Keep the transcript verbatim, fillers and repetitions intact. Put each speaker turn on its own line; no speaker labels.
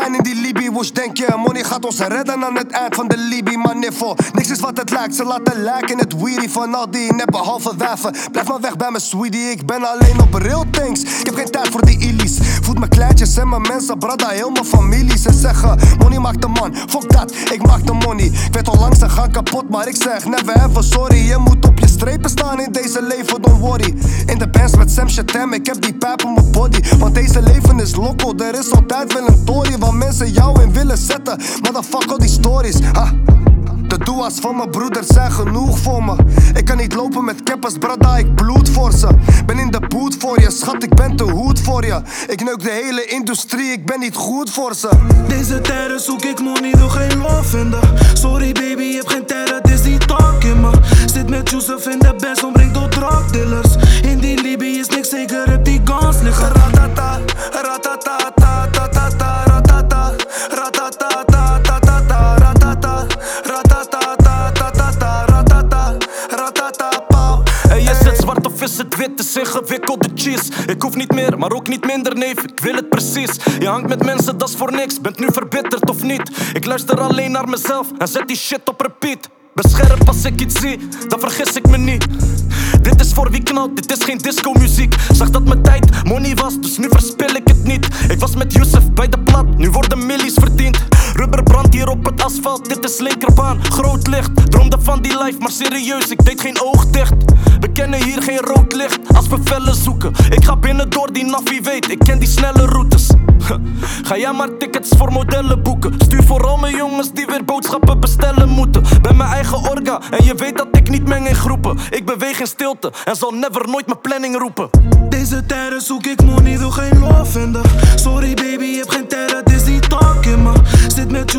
zijn in die Libi. Wosh denk je, money gaat ons redden aan het eind van de Libi. Maar niffel, niks is wat het lijkt. Ze laten lijken het weary van al die neppe halve wijven. Blijf maar weg bij mijn sweetie, ik ben alleen op real things. Ik heb geen tijd voor die illies. Voed mijn kleintjes en mijn mensen, brada, heel mijn familie. Ze zeggen, money maakt de man, fuck dat, ik maak de money. Ik weet al lang ze gaan kapot, maar ik zeg never ever sorry. Je moet op je strepen staan in deze leven, don't worry. In de bands met Sam Shatam, ik heb die pijp op mijn body. Want deze leven is loco, er is altijd wel een tory waar mensen jou in willen zetten. Motherfuck al die stories, ha. De doeas van mijn broeders zijn genoeg voor me. Ik kan niet lopen met keppers, brada, ik bloed voor ze. Ben in de boot voor je, schat, ik ben te hoed voor je. Ik neuk de hele industrie, ik ben niet goed voor ze.
Deze tijden zoek ik money, wil geen love vinden. Sorry baby, je hebt geen tijd, het is die talk in me. Zit met Yusuf in de best, omringd door drug dealers. In die Libi is niks zeker, heb die guns liggen. Ratata, ratata, ta ta ta ta, ratata, ratata, ta ta ta ta, ratata, ratata, ta ta ta ta, ratata, ratata, pauw.
Hey, is het zwart of is het wit? Het is ingewikkelde cheese. Ik hoef niet meer, maar ook niet minder, neef. Ik wil het precies. Je hangt met mensen, dat is voor niks. Bent nu verbitterd of niet? Ik luister alleen naar mezelf en zet die shit op repeat. Bescherp als ik iets zie, dan vergis ik me niet. Dit is voor wie knalt, dit is geen disco muziek. Zag dat mijn tijd money was, dus nu verspil ik het niet. Ik was met Yusuf bij de plat, nu worden millies verdiend. Rubber brandt hier op het asfalt, dit is linkerbaan. Groot licht, droomde van die life, maar serieus, ik deed geen oog dicht. We kennen hier geen rood licht, als we vellen zoeken. Ik ga binnen door die navi weet, ik ken die snelle routes. Ga jij maar tickets voor modellen boeken. Stuur vooral mijn jongens die weer boodschappen bestellen moeten. Ben mijn eigen orga en je weet dat ik niet meng in groepen. Ik beweeg in stilte en zal never nooit mijn planning roepen.
Deze tijden zoek ik money, wil geen love vinden. Sorry baby, je hebt geen tijd, het is die talk in me. Zit met